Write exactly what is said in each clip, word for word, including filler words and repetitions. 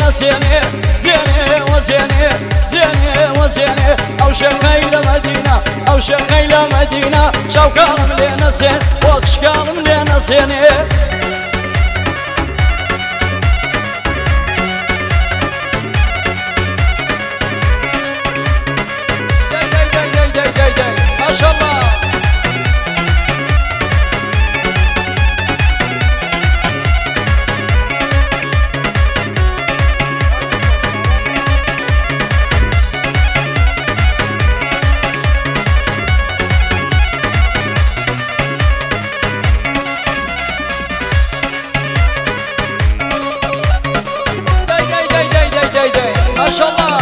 نسيني زيني وزيني زيني وزيني أو شيخي لمدينة أو شيخي لمدينة شوكالم لي نسين وكشكالم لي نسيني ما شاء الله ما شاء الله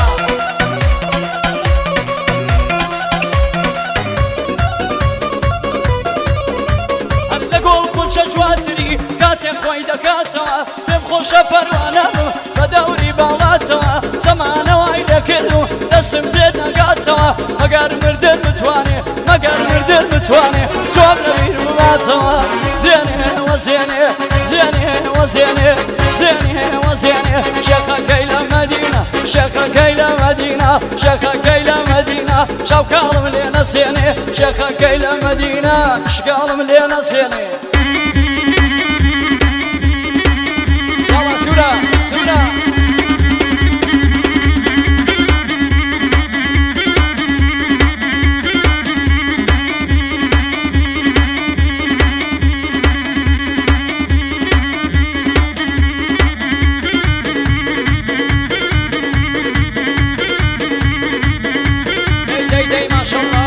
جواتري كاتم خويدا كاتوا بخوش پروانه بدوري باڵاتەوە زمانەوەی دەکردو دەسم پێت نەگاتەوە مەگەر مردن بتوانێ مەگەر مردن بتوانێ جواب لەبیر بباتەوە زێنێ وەزێنێ زێنێ وەزێنێ زێنێ وەزێنێ شێخەکەی لە مەدینە شێخەکەی لە مەدینە شێخەکەی لە مەدینە شەوکاڵم لێ نەسێنێ شێخەکەی لە مەدینە شکاڵم لێ نەسێنێ سورة سورة دي دي دي ما شاء الله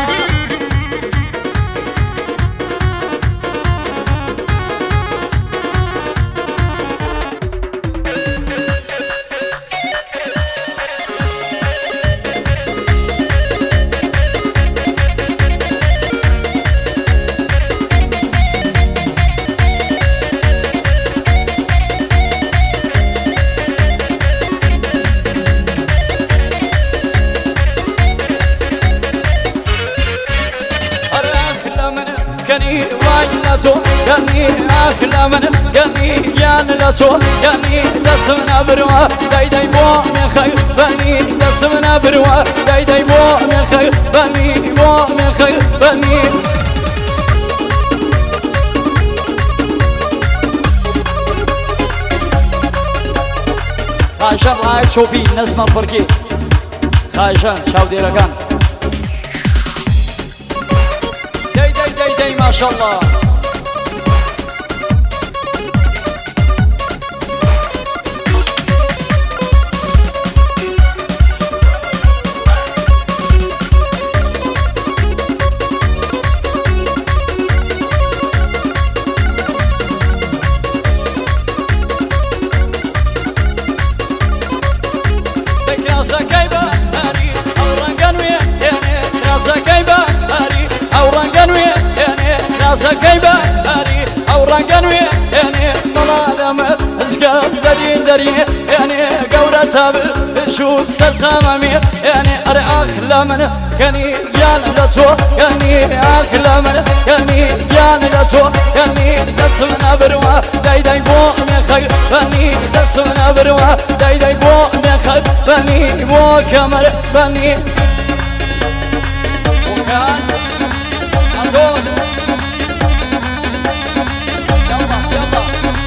كني واجنتو كني أخلا من كني يانلتو كني دسمنا بروا داي داي بو من خير بني دسمنا بروا داي داي بو من خير بني بو من خير بني خايشان رايت شوفي نسمة فرقي خايشان شاو ديركان داي داي داي داي ما شاء الله راسا كيبا هاري او رنگانوي يعني راسا كيبا هاري او رنگانوي يعني راسا كيبا هاري او رنگانوي يعني طلالم ازقاب درين درين يعني قورة تابل شوف سلسامامي يعني اري اخلا من يعني يان لتو يعني اخلا من يعني يان لتو يعني دسمنا بروا داي داي بو من خير بني دسمنا بروا داي داي بو من خير بني بو كمر بني وكان عزوز يلا يلا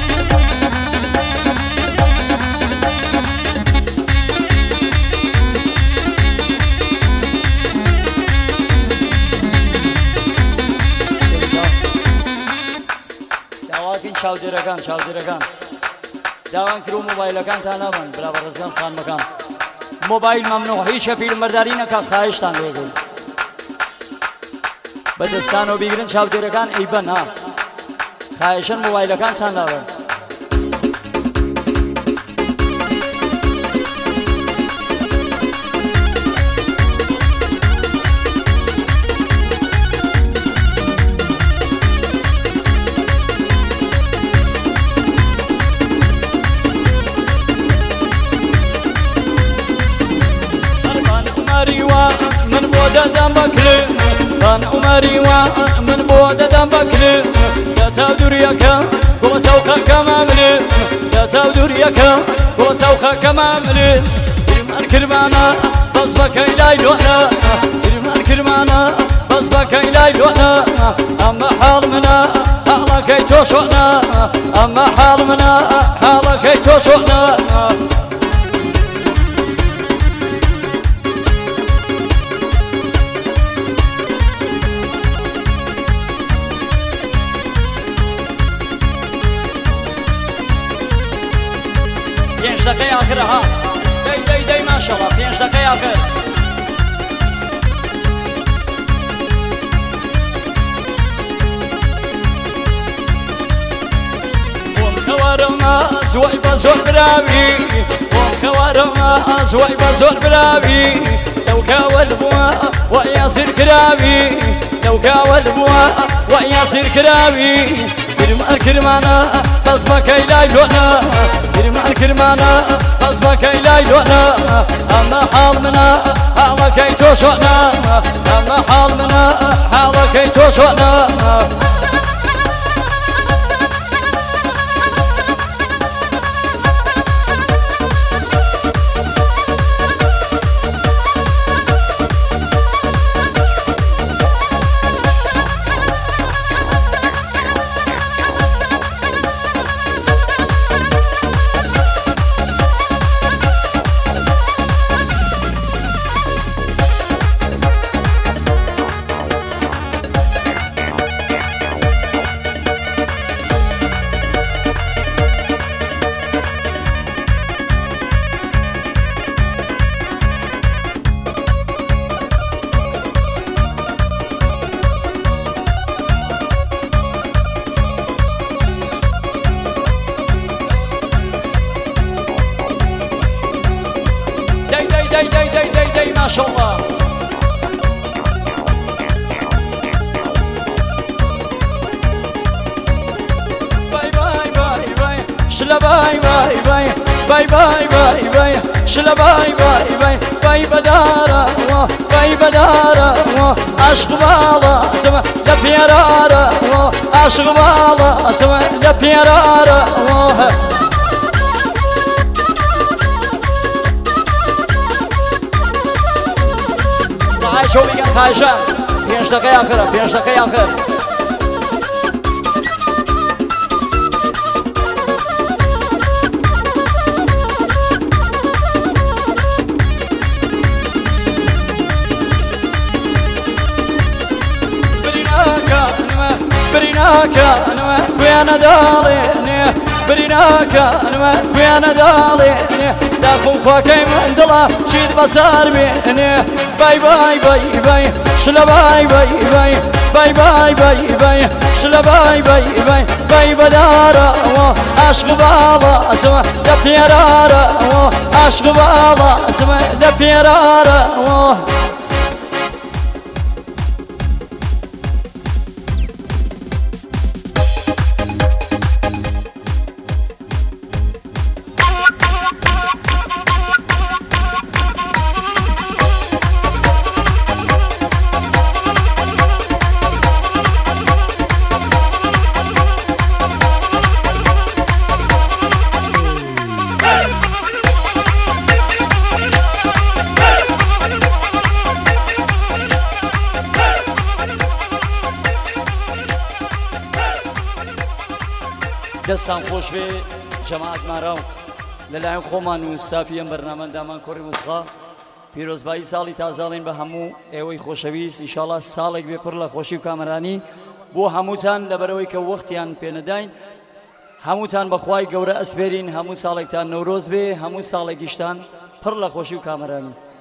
داواکن چاودێرەکان چاودێرەکان داوان کرو مۆبایلەکان تا نابن برا بەڕێزگان خانمەکان موبایل ممنوع هیچ فیلمبەرداری نەکا خواهشتان لێ بوو بەدەستانەوە بیگرن چاودێرەکان ئەیبەن ها خواهشن موبایلەکان چان نابن من بودا دم بكلي كان عمري ومن بودا دم بكلي لا تدري كان قوتك كما ملي لا گوڵەتە و دووریەکە گوڵەتە و خەکەمە مرد گرمان کرمانە بەس بەکەی لای لۆنە گرمان کرمانە بەس بەکەی لای لۆنە ئەمە حاڵ منە حاڵەکەی تۆ شۆنە ئەمە حاڵ منە حاڵەکەی تۆ شۆنە پێنج دەقەی ئاخرە ها دەی دەی دەی ماشەڵڵا پێنج دەقەی ئاخر بۆم خەوارەمە زوای بە زۆر براوی بۆم خەوارەمە زوای بە زۆر براوی لەو کاوەل بووە وە یاسیر کراوی لەو کاوەل بووە وە یاسیر کراوی گرمان کرمانە بەس بەکەی لای لۆنە گرمان کرمانە بەس بەکەی لای لۆنە ئەمە حاڵ منە حاڵەکەی تۆ شۆنە ئەمە حاڵ منە حاڵەکەی تۆ شۆنە ما شاء الله باي باي باي باي شلا باي باي باي باي باي باي باي شلا باي باي باي باي بدارة باي بدارة عشق بالا تما لبيرارة عشق بالا تما لبيرارة شو میگن خواهشم پنج دقیقه آخره پنج دقیقه آخر بريناكا أنا ويانا داليني بريناكا أنا ويانا داليني داخل خواكي من دلا شيد بصار بيني باي باي باي باي شلا باي باي باي باي باي باي باي شلا باي باي باي باي بدارة عشق بالا تما دبيرارة عشق بالا تما دبيرارة دەستان خۆش بێ جەماعەتمانڕە لەلایەن خۆمان و سافی ئەم بەرنامەندامان کۆڕی وسخا پیرۆزبایی ساڵی تازاڵین بە هەموو ئێوەی خۆشەویست ئینشاڵڵا ساڵێک بێ پڕ لە خۆشی و کامەرانی بۆ هەمووتان لەبەرەوەی کە وەختیان پێنەداین هەمووتان بەخوای گەورە ئەسپێرین هەموو ساڵێکتان نەورۆز بێ هەموو ساڵێکیشتان پڕ لە خۆشی و کامەرانی